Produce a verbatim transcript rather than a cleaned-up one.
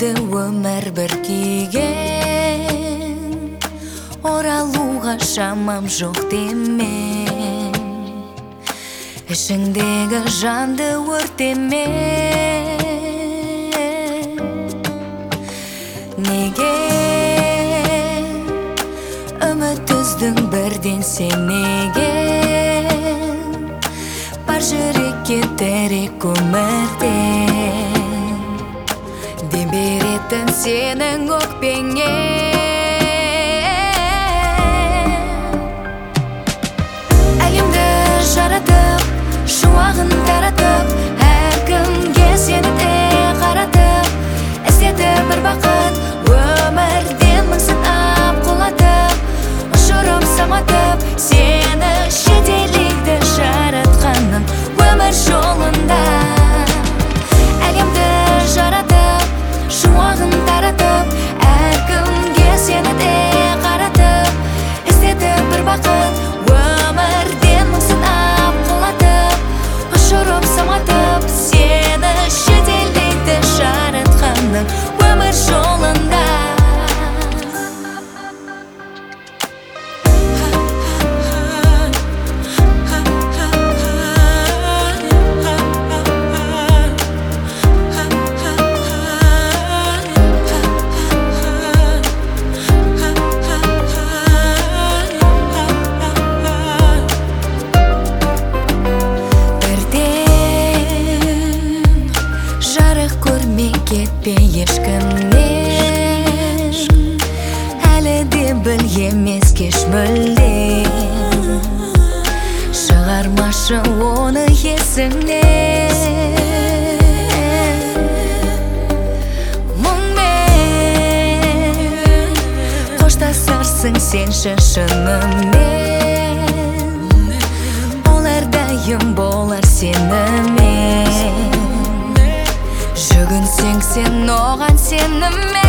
Берді өмір бір күйген, оралуға шамам жоқ демен. Ішіңдегі жанды өртеме. Неге үміт үздің бірден сен неге? Бар жүрекке терек өмірден, дем беретін сенің өкпеңе. Әлемді жаратып, шуағын таратып, әркімге сені де қаратып, іздеді бір бақыт, өмірден мың сынап құлатып, ұшырып саматып, сені жетелейді жаратқаным өмір жолында. Әлемді жаратып, шуағын таратып, әркімге сені де қаратып, іздеді бір бақыт, өмірден мың сынап құлатып, ұшырып саматып, сені жетелейді жаратқаным өмір жолында. Кетпе ешкімнен, әлі де біл емес кеш мүлдем. Шығармашы оны есіңнен. Мұңмен қоштасарсың сен шынымен, ол әрдайым болар сенімен. Жүгінсең сен оған сенімен.